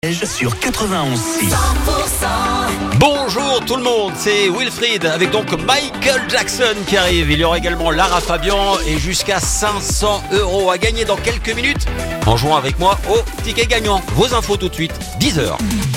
Sur 91.6. Bonjour tout le monde, c'est Wilfried avec donc Michael Jackson qui arrive. Il y aura également Lara Fabian et jusqu'à 500 € à gagner dans quelques minutes en jouant avec moi au ticket gagnant. Vos infos tout de suite, 10h.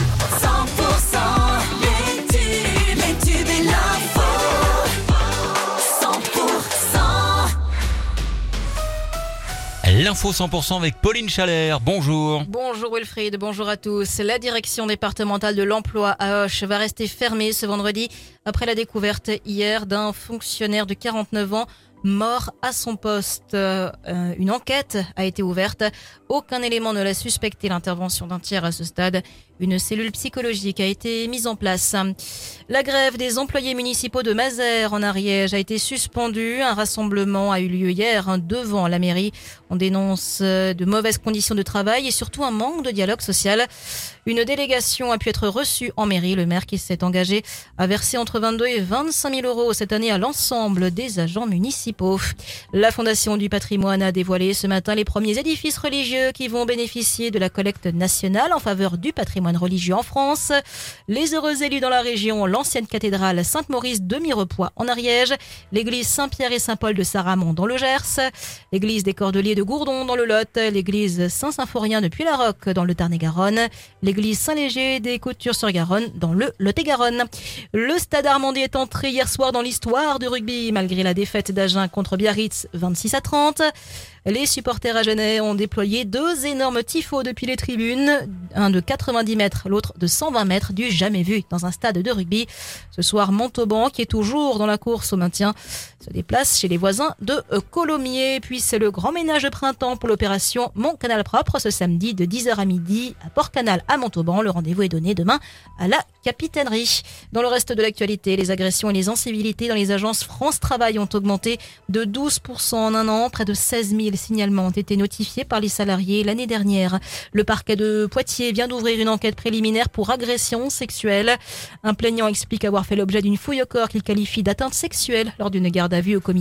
L'info 100% avec Pauline Chalère. Bonjour. Bonjour Wilfried, bonjour à tous. La direction départementale de l'emploi à Auch va rester fermée ce vendredi après la découverte hier d'un fonctionnaire de 49 ans mort à son poste. Une enquête a été ouverte. Aucun élément ne l'a suspecté l'intervention d'un tiers à ce stade. Une cellule psychologique a été mise en place. La grève des employés municipaux de Mazères en Ariège a été suspendue. Un rassemblement a eu lieu hier devant la mairie. On dénonce de mauvaises conditions de travail et surtout un manque de dialogue social. Une délégation a pu être reçue en mairie. Le maire qui s'est engagé a versé entre 22 et 25 000 € cette année à l'ensemble des agents municipaux. La Fondation du patrimoine a dévoilé ce matin les premiers édifices religieux qui vont bénéficier de la collecte nationale en faveur du patrimoine religieux en France. Les heureux élus dans la région, l'ancienne cathédrale Sainte-Maurice de Mirepoix en Ariège, l'église Saint-Pierre et Saint-Paul de Saramon dans le Gers, l'église des Cordeliers de Gourdon dans le Lot, l'église Saint-Symphorien de Puy-la-Roque dans le Tarn-et-Garonne, l'église Saint-Léger des Coutures-sur-Garonne dans le Lot-et-Garonne. Le Stade Armandie est entré hier soir dans l'histoire du rugby malgré la défaite d'Agen contre Biarritz 26-30. Les supporters agenais ont déployé 2 énormes tifos depuis les tribunes, un de 90 mètres, l'autre de 120 mètres, du jamais vu dans un stade de rugby. Ce soir, Montauban, qui est toujours dans la course au maintien, se déplace chez les voisins de Colomiers. Puis c'est le grand ménage de printemps pour l'opération Mon Canal Propre ce samedi de 10h à midi à Port-Canal à Montauban. Le rendez-vous est donné demain à la capitainerie. Dans le reste de l'actualité, les agressions et les incivilités dans les agences France Travail ont augmenté de 12% en un an. Près de 16 000 signalements ont été notifiés par les salariés l'année dernière. Le parquet de Poitiers vient d'ouvrir une enquête préliminaire pour agression sexuelle. Un plaignant explique avoir fait l'objet d'une fouille au corps qu'il qualifie d'atteinte sexuelle lors d'une garde à vue au commissariat.